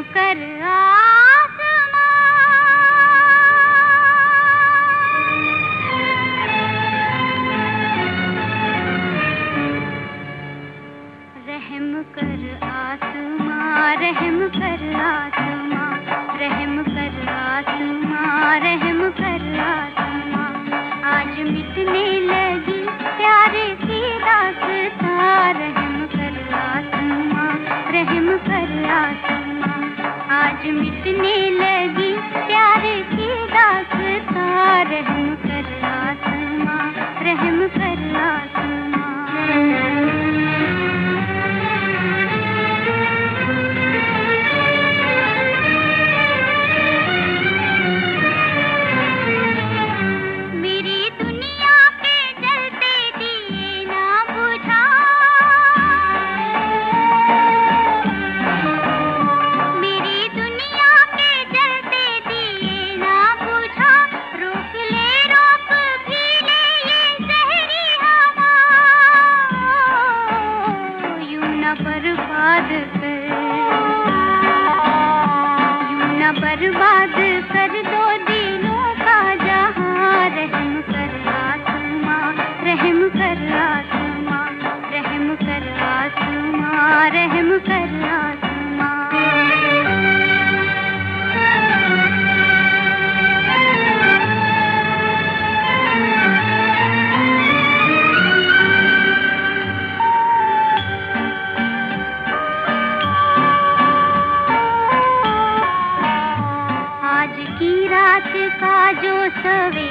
कर आसमां, रहम कर आसमां, रहम कर आसमां, रहम कर आसमां, रहम कर आसमां। आज मिटने लगी प्यार की दास्तां, रहम कर आसमां, रहम कर आसमां। आज मिटने लगी प्यार की दास्तां, रहम कर आसमां, रहम कर आसमां। बर्बाद कर दो दिलों का जहां, रहम कर आसमां, रहम कर आसमां, रहम कर आसमां, रहम कर आसमां। आज की रात का जो सवेरा